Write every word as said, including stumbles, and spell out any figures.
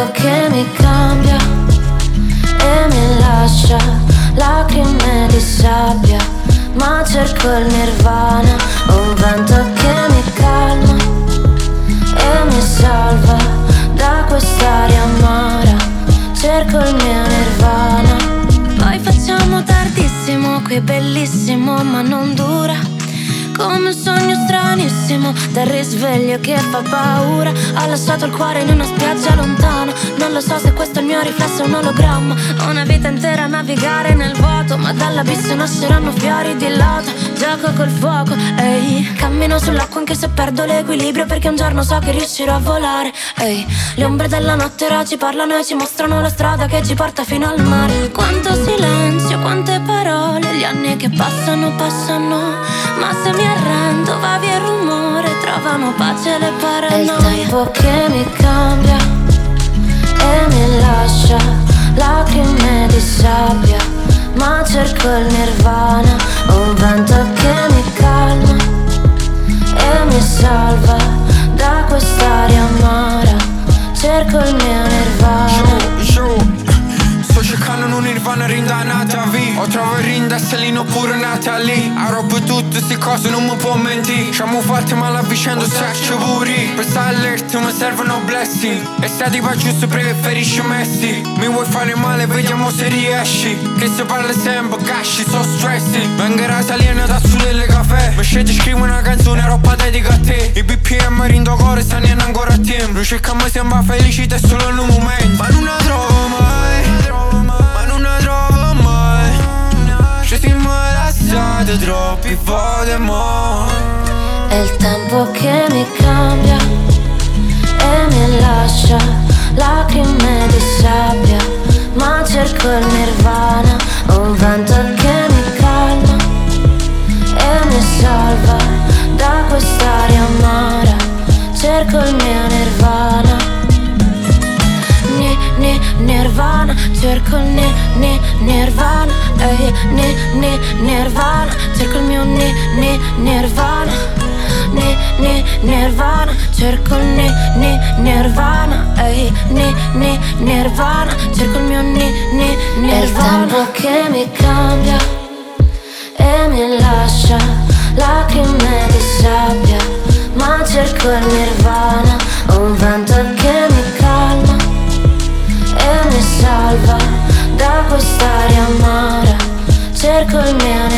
tempo che mi cambia e mi lascia lacrime di sabbia, ma cerco il nirvana, un vento che mi calma e mi salva da quest'aria amara, cerco il mio nirvana. Poi facciamo tardissimo, qui è bellissimo ma non dura, come un sogno stranissimo, del risveglio che fa paura. Ha lasciato il cuore in una spiaggia lontana, non lo so se questo è il mio riflesso o un ologramma. Una vita intera a navigare nel vuoto, ma dall'abisso nasceranno fiori di loto. Gioco col fuoco, ehi, cammino sull'acqua anche se perdo l'equilibrio, perché un giorno so che riuscirò a volare, ehi. Le ombre della notte ora ci parlano e ci mostrano la strada che ci porta fino al mare. Quanto silenzio, quante parole, gli anni che passano, passano, ma se mi arrendo va via il rumore, trovano pace le paranoie. È il tempo che mi cambia e mi lascia lacrime di sabbia, ma cerco il nirvana, un vento che mi calma e mi salva da quest'aria amara, cerco il mio nirvana. Sto cercando un nirvana rindanata V. O trovo il rindastellino pure nata lì. A roba tutte sti cose non mi può mentire. Ci abbiamo fatto male a vicenda saccio pure. Per stare allerta mi servono blessing. E se ti va giusto preferisci Messi. Mi vuoi fare male vediamo se riesci. Che se parla sempre casci so stressi. Vengerà italiana da su delle caffè. Mi scegli scrivo una canzone roba dedica a te. I B P M rindo cuore stanno ancora a tempo. Cerchiamo sempre felicità solo in un momento. Ma non la trovo mai. Ci siamo lasciati troppi volte mo'. È il tempo che mi cambia e mi lascia lacrime di sabbia, ma cerco il nirvana, un vento che mi calma e mi salva da quest'aria amara, cerco il mio nirvana. Ni, ni, nirvana, cerco il ni, ni, nirvana, ehi, ni, ni, nirvana, cerco il mio ni, ni, nirvana, ni, ni, nirvana, cerco il ni, ni, nirvana, ehi, ni, ni, nirvana, cerco il mio ni, ni, nirvana. È il tempo che mi cambia e mi lascia lacrime di sabbia, ma cerco il nirvana, un vento che mi calma e mi salva da quest'aria amara, cerco il mio